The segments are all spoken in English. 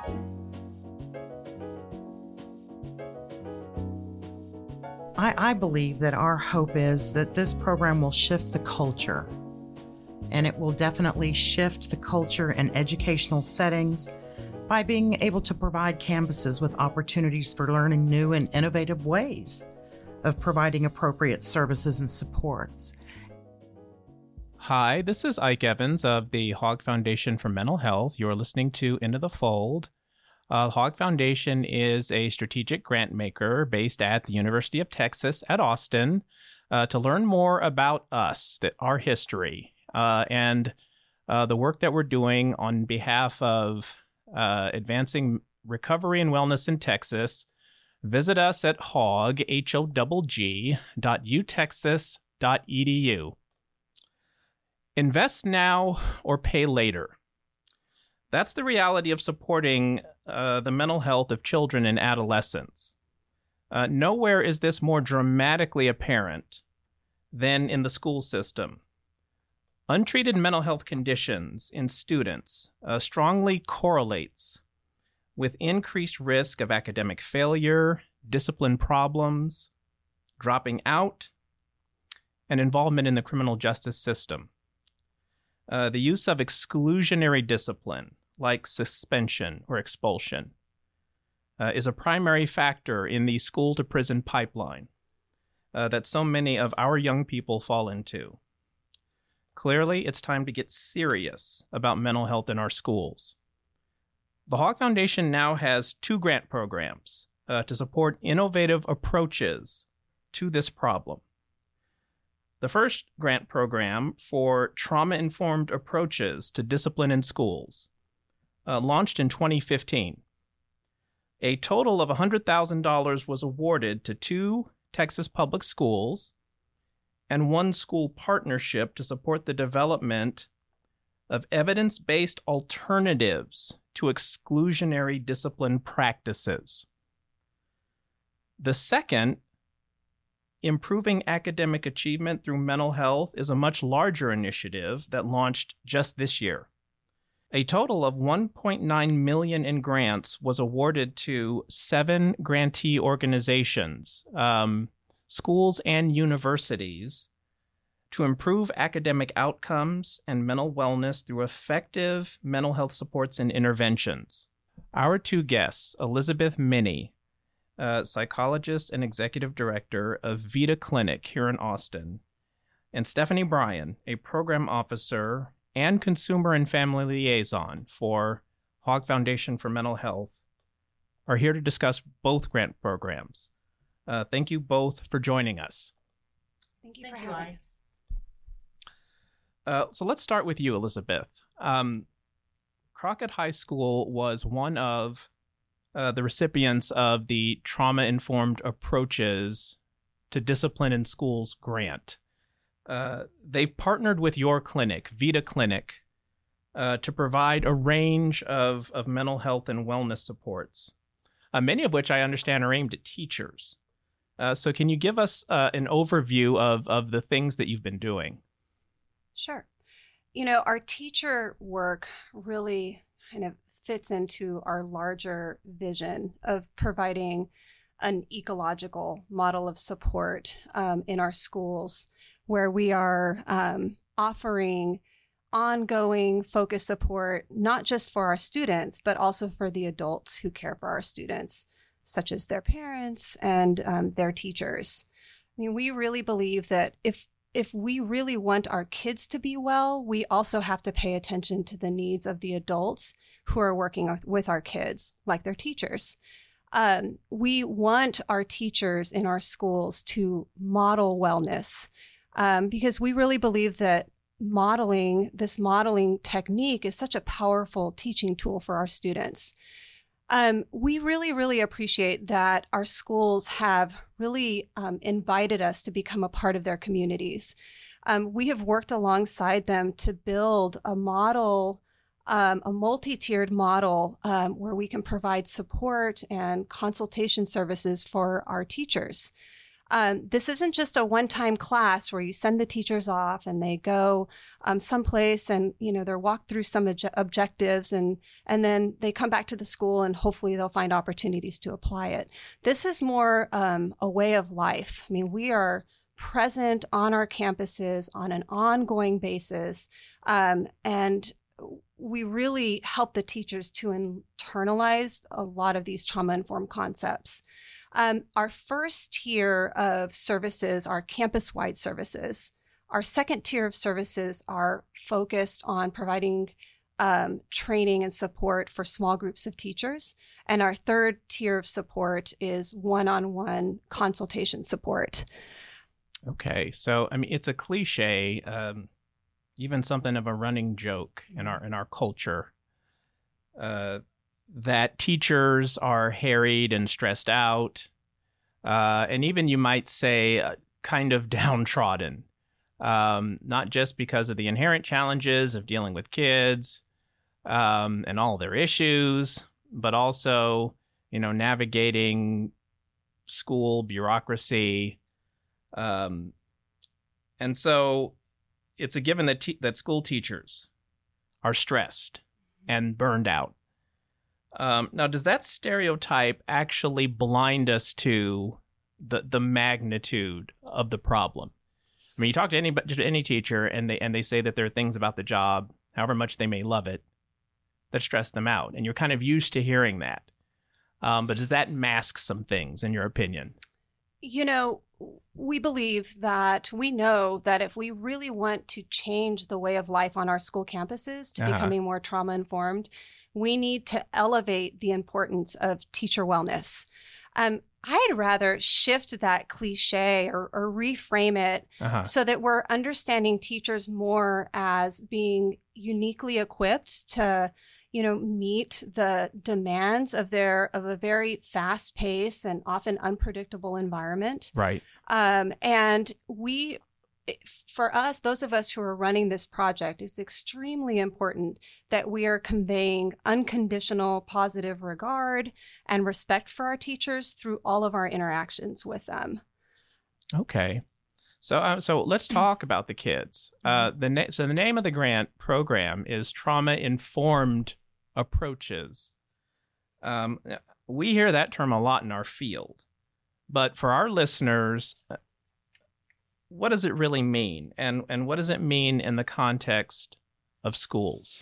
I believe that our hope is that this program will shift the culture, and it will definitely shift the culture in educational settings by being able to provide campuses with opportunities for learning new and innovative ways of providing appropriate services and supports. Hi, this is Ike Evans of the Hogg Foundation for Mental Health. You're listening to Into the Fold. Hogg Foundation is a strategic grant maker based at the University of Texas at Austin to learn more about us, our history, and the work that we're doing on behalf of advancing recovery and wellness in Texas. Visit us at hogg.utexas.edu. Invest now or pay later. That's the reality of supporting the mental health of children and adolescents. Nowhere is this more dramatically apparent than in the school system. Untreated mental health conditions in students strongly correlates with increased risk of academic failure, discipline problems, dropping out, and involvement in the criminal justice system. The use of exclusionary discipline, like suspension or expulsion, is a primary factor in the school-to-prison pipeline that so many of our young people fall into. Clearly, it's time to get serious about mental health in our schools. The Hogg Foundation now has 2 grant programs to support innovative approaches to this problem. The first grant program for trauma-informed approaches to discipline in schools launched in 2015. A total of $100,000 was awarded to 2 Texas public schools and 1 school partnership to support the development of evidence-based alternatives to exclusionary discipline practices. The second, Improving Academic Achievement Through Mental Health, is a much larger initiative that launched just this year. A total of $1.9 million in grants was awarded to 7 grantee organizations, schools and universities, to improve academic outcomes and mental wellness through effective mental health supports and interventions. Our 2 guests, Elizabeth Minnie, psychologist and executive director of Vita Clinic here in Austin, and Stephanie Bryan, a program officer and consumer and family liaison for Hogg Foundation for Mental Health, are here to discuss both grant programs. Thank you both for joining us. Thank you for having us. So let's start with you, Elizabeth. Crockett High School was one of the recipients of the Trauma-Informed Approaches to Discipline in Schools grant. They've partnered with your clinic, Vita Clinic, to provide a range of mental health and wellness supports, many of which I understand are aimed at teachers. So can you give us an overview of the things that you've been doing? Sure. You know, our teacher work really kind of fits into our larger vision of providing an ecological model of support in our schools, where we are offering ongoing focused support, not just for our students, but also for the adults who care for our students, such as their parents and their teachers. I mean, we really believe that if we really want our kids to be well, we also have to pay attention to the needs of the adults who are working with our kids, like their teachers. We want our teachers in our schools to model wellness because we really believe that this modeling technique is such a powerful teaching tool for our students. We really, really appreciate that our schools have really invited us to become a part of their communities. We have worked alongside them to build a model, a multi-tiered model where we can provide support and consultation services for our teachers. This isn't just a one-time class where you send the teachers off and they go someplace and, they're walked through some objectives and then they come back to the school and hopefully they'll find opportunities to apply it. This is more a way of life. I mean, we are present on our campuses on an ongoing basis, and we really help the teachers to internalize a lot of these trauma-informed concepts. Our first tier of services are campus-wide services. Our second tier of services are focused on providing training and support for small groups of teachers. And our third tier of support is one-on-one consultation support. Okay, so I mean, it's a cliche, even something of a running joke in our culture, that teachers are harried and stressed out, and even you might say kind of downtrodden, not just because of the inherent challenges of dealing with kids and all their issues, but also, navigating school bureaucracy. And so it's a given that school teachers are stressed and burned out. Now, does that stereotype actually blind us to the magnitude of the problem? I mean, you talk to any teacher and they say that there are things about the job, however much they may love it, that stress them out. And you're kind of used to hearing that. But does that mask some things, in your opinion? We believe that we know that if we really want to change the way of life on our school campuses to becoming more trauma informed, we need to elevate the importance of teacher wellness. I'd rather shift that cliche or reframe it so that we're understanding teachers more as being uniquely equipped to meet the demands of a very fast paced and often unpredictable environment. Right. And for us, those of us who are running this project, it's extremely important that we are conveying unconditional positive regard and respect for our teachers through all of our interactions with them. Okay. So let's talk about the kids. So the name of the grant program is Trauma Informed Approaches. We hear that term a lot in our field, but for our listeners, what does it really mean, and what does it mean in the context of schools?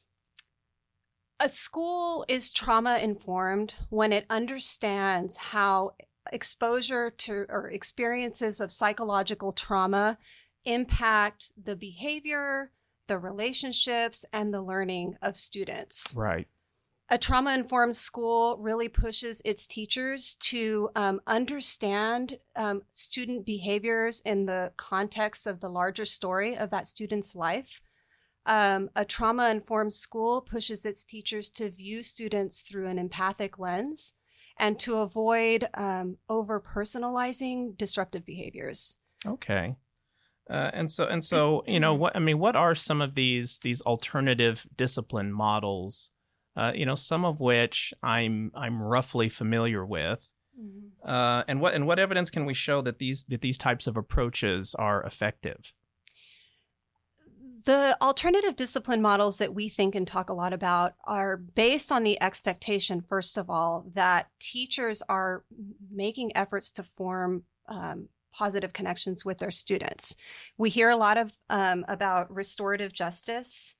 A school is trauma informed when it understands how exposure to or experiences of psychological trauma impact the behavior, the relationships, and the learning of students. Right. A trauma-informed school really pushes its teachers to understand student behaviors in the context of the larger story of that student's life. A trauma-informed school pushes its teachers to view students through an empathic lens and to avoid over-personalizing disruptive behaviors. Okay. And so, what are some of these alternative discipline models? Some of which I'm roughly familiar with. Mm-hmm. And what evidence can we show that these types of approaches are effective? The alternative discipline models that we think and talk a lot about are based on the expectation, first of all, that teachers are making efforts to form positive connections with their students. We hear a lot of about restorative justice.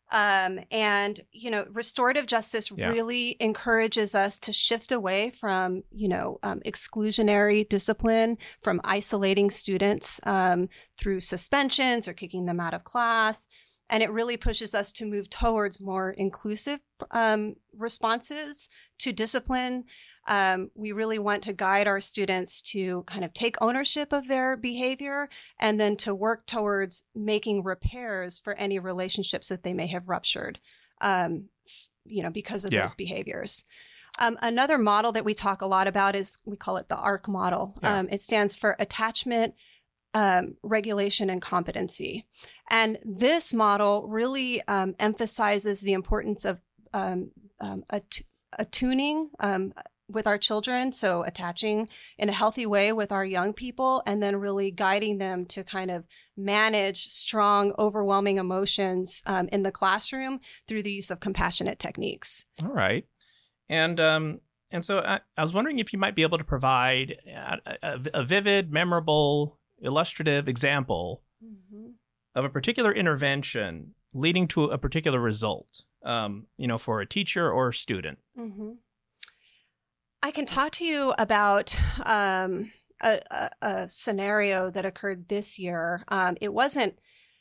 Restorative justice really encourages us to shift away from, exclusionary discipline, from isolating students through suspensions or kicking them out of class. And it really pushes us to move towards more inclusive responses to discipline. We really want to guide our students to kind of take ownership of their behavior and then to work towards making repairs for any relationships that they may have ruptured, because of those behaviors. Another model that we talk a lot about is, we call it the ARC model. It stands for attachment, regulation, and competency. And this model really emphasizes the importance of attuning with our children. So attaching in a healthy way with our young people, and then really guiding them to kind of manage strong, overwhelming emotions in the classroom through the use of compassionate techniques. All right. And so I was wondering if you might be able to provide a vivid, memorable, illustrative example of a particular intervention leading to a particular result, for a teacher or a student. I can talk to you about a scenario that occurred this year. It wasn't,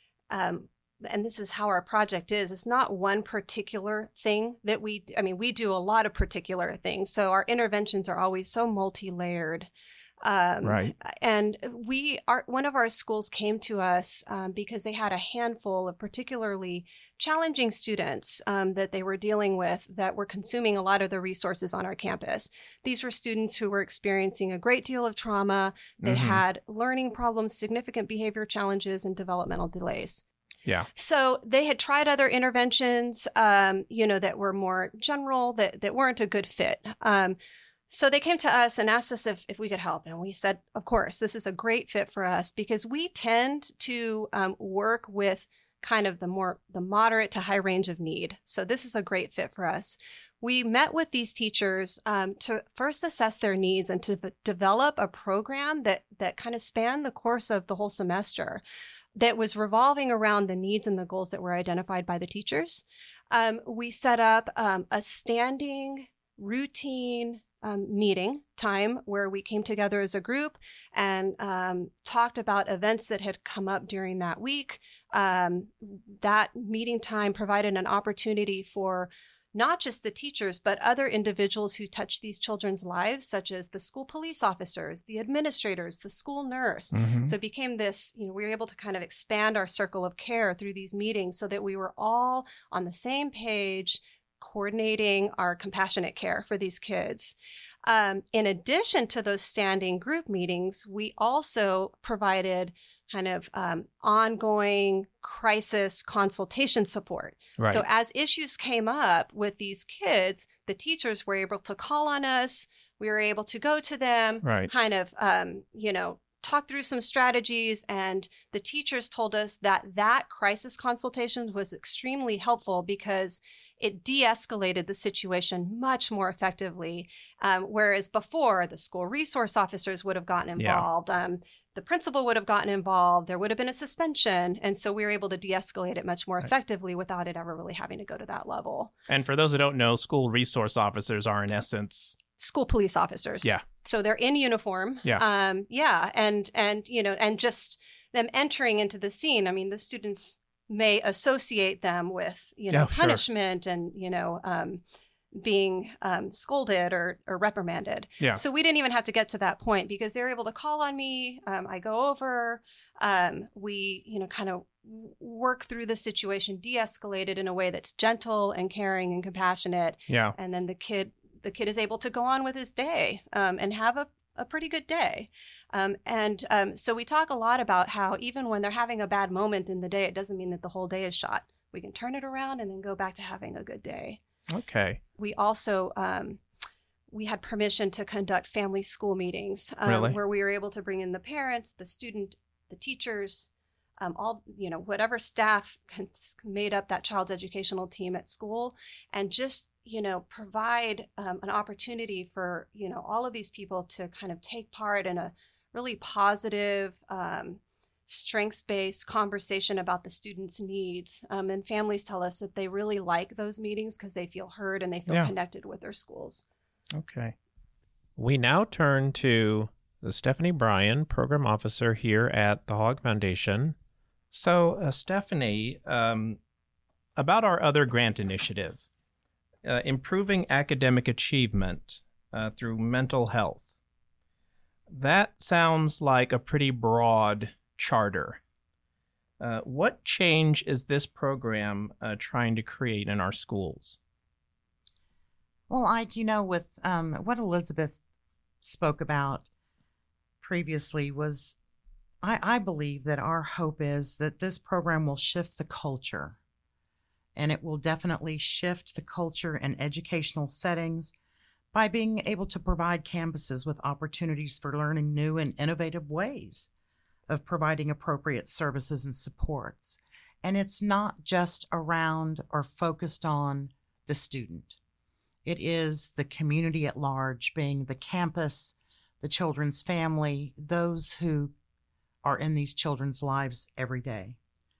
and this is how our project is. It's not one particular thing that we do a lot of particular things. So our interventions are always so multi-layered. Right. And one of our schools came to us because they had a handful of particularly challenging students that they were dealing with that were consuming a lot of the resources on our campus. These were students who were experiencing a great deal of trauma. They had learning problems, significant behavior challenges, and developmental delays. Yeah. So they had tried other interventions, that were more general, that weren't a good fit. So they came to us and asked us if we could help. And we said, of course, this is a great fit for us because we tend to work with kind of the moderate to high range of need. So this is a great fit for us. We met with these teachers to first assess their needs and to develop a program that kind of spanned the course of the whole semester, that was revolving around the needs and the goals that were identified by the teachers. We set up a standing routine meeting time where we came together as a group and talked about events that had come up during that week. That meeting time provided an opportunity for not just the teachers, but other individuals who touch these children's lives, such as the school police officers, the administrators, the school nurse. So it became this, we were able to kind of expand our circle of care through these meetings so that we were all on the same page, coordinating our compassionate care for these kids. In addition to those standing group meetings, we also provided kind of ongoing crisis consultation support. Right. So as issues came up with these kids, the teachers were able to call on us. We were able to go to them, Right. kind of, talk through some strategies. And the teachers told us that crisis consultation was extremely helpful because it de-escalated the situation much more effectively. Whereas before, the school resource officers would have gotten involved. The principal would have gotten involved. There would have been a suspension. And so we were able to de-escalate it much more effectively without it ever really having to go to that level. And for those who don't know, school resource officers are in essence school police officers. Yeah. So they're in uniform. Yeah. And just them entering into the scene. I mean, the students may associate them with, punishment and, being scolded or reprimanded. Yeah. So we didn't even have to get to that point because they were able to call on me. I go over, we, kind of work through the situation, de-escalate it in a way that's gentle and caring and compassionate. Yeah. And then the kid is able to go on with his day and have a pretty good day. So we talk a lot about how even when they're having a bad moment in the day, it doesn't mean that the whole day is shot. We can turn it around and then go back to having a good day. Okay. We also, we had permission to conduct family school meetings Really? where we were able to bring in the parents, the student, the teachers, all, whatever staff made up that child's educational team at school, and just, provide an opportunity for, all of these people to kind of take part in a really positive, strengths-based conversation about the students' needs. And families tell us that they really like those meetings because they feel heard and they feel connected with their schools. Okay. We now turn to Stephanie Bryan, Program Officer here at the Hogg Foundation. So, Stephanie, about our other grant initiative, improving academic achievement through mental health. That sounds like a pretty broad charter. What change is this program trying to create in our schools? Well, with what Elizabeth spoke about previously was, I believe that our hope is that this program will shift the culture, and it will definitely shift the culture in educational settings by being able to provide campuses with opportunities for learning new and innovative ways of providing appropriate services and supports. And it's not just around or focused on the student. It is the community at large, being the campus, the children's family, those who are in these children's lives every day.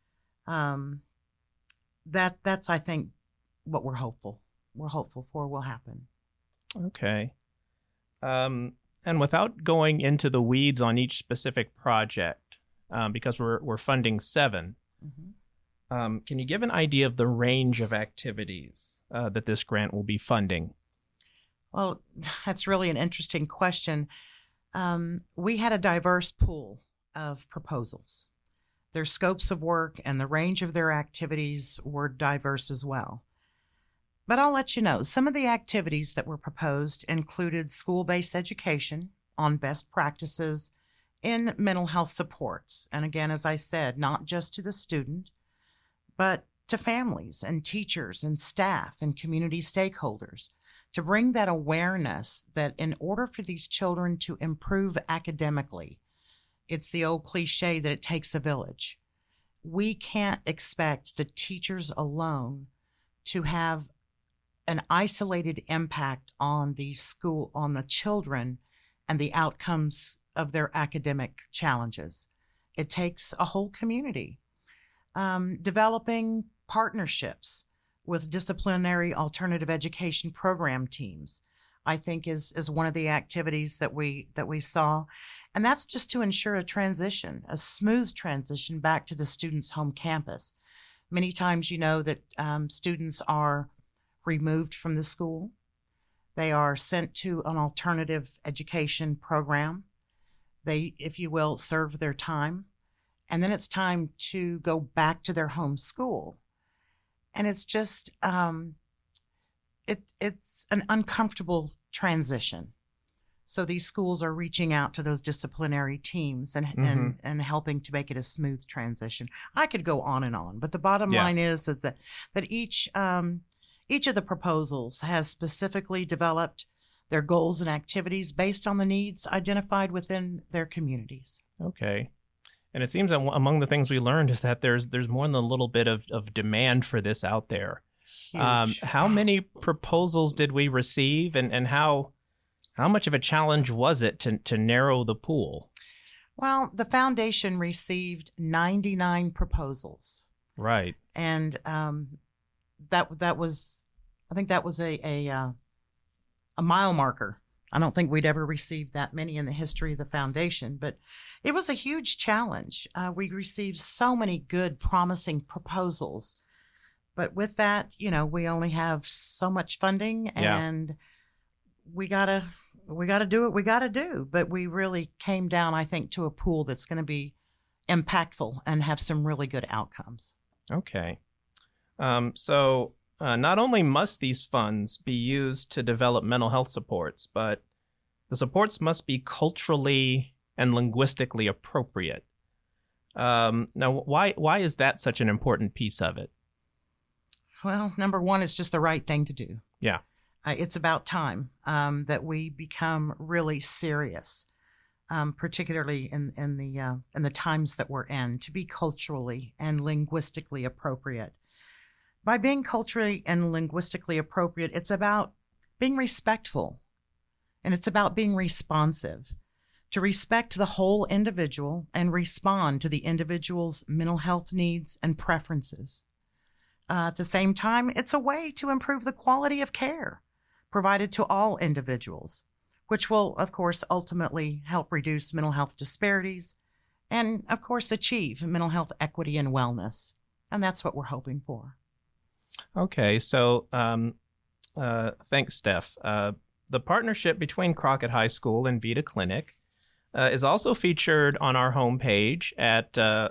That's, I think, what we're hopeful for will happen. Okay. And without going into the weeds on each specific project, because we're funding 7, can you give an idea of the range of activities that this grant will be funding? Well, that's really an interesting question. We had a diverse pool of proposals. Their scopes of work and the range of their activities were diverse as well. But I'll let you know, some of the activities that were proposed included school-based education on best practices in mental health supports. And again, as I said, not just to the student, but to families and teachers and staff and community stakeholders, to bring that awareness that in order for these children to improve academically, it's the old cliche that it takes a village. We can't expect the teachers alone to have an isolated impact on the school, on the children, and the outcomes of their academic challenges. It takes a whole community. Developing partnerships with disciplinary alternative education program teams, I think is one of the activities that we saw. And that's just to ensure a smooth transition back to the student's home campus. Many times, you know, that students are removed from the school. They are sent to an alternative education program. They, if you will, serve their time. And then it's time to go back to their home school. And it's just, it's an uncomfortable transition. So these schools are reaching out to those disciplinary teams and helping to make it a smooth transition. I could go on, but the bottom line is that each of the proposals has specifically developed their goals and activities based on the needs identified within their communities. Okay. And it seems that among the things we learned is that there's more than a little bit of demand for this out there. How many proposals did we receive, and how much of a challenge was it to narrow the pool? Well, the foundation received 99 proposals. Right. And that was, I think that was a mile marker. I don't think we'd ever received that many in the history of the foundation, but it was a huge challenge. We received so many good, promising proposals. But with that, you know, we only have so much funding, and we gotta do what we gotta do. But we really came down, I think, to a pool that's going to be impactful and have some really good outcomes. Okay. So not only must these funds be used to develop mental health supports, but the supports must be culturally and linguistically appropriate. Now, why is that such an important piece of it? Well, number one, it's just the right thing to do. Yeah. It's about time that we become really serious, particularly in the times that we're in, to be culturally and linguistically appropriate. By being culturally and linguistically appropriate, it's about being respectful, and it's about being responsive, to respect the whole individual and respond to the individual's mental health needs and preferences. At the same time, it's a way to improve the quality of care provided to all individuals, which will, of course, ultimately help reduce mental health disparities and, of course, achieve mental health equity and wellness. And that's what we're hoping for. Okay, so thanks, Steph. The partnership between Crockett High School and Vida Clinic is also featured on our homepage at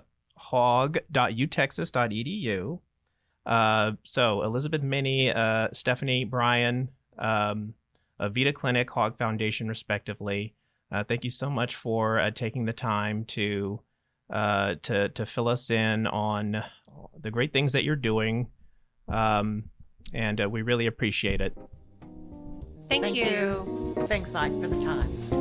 hog.utexas.edu. So Elizabeth Minnie, Stephanie, Brian, Vida Clinic, Hog Foundation, respectively. Thank you so much for taking the time to fill us in on the great things that you're doing. And we really appreciate it. Thank you. Thanks, Ike, for the time.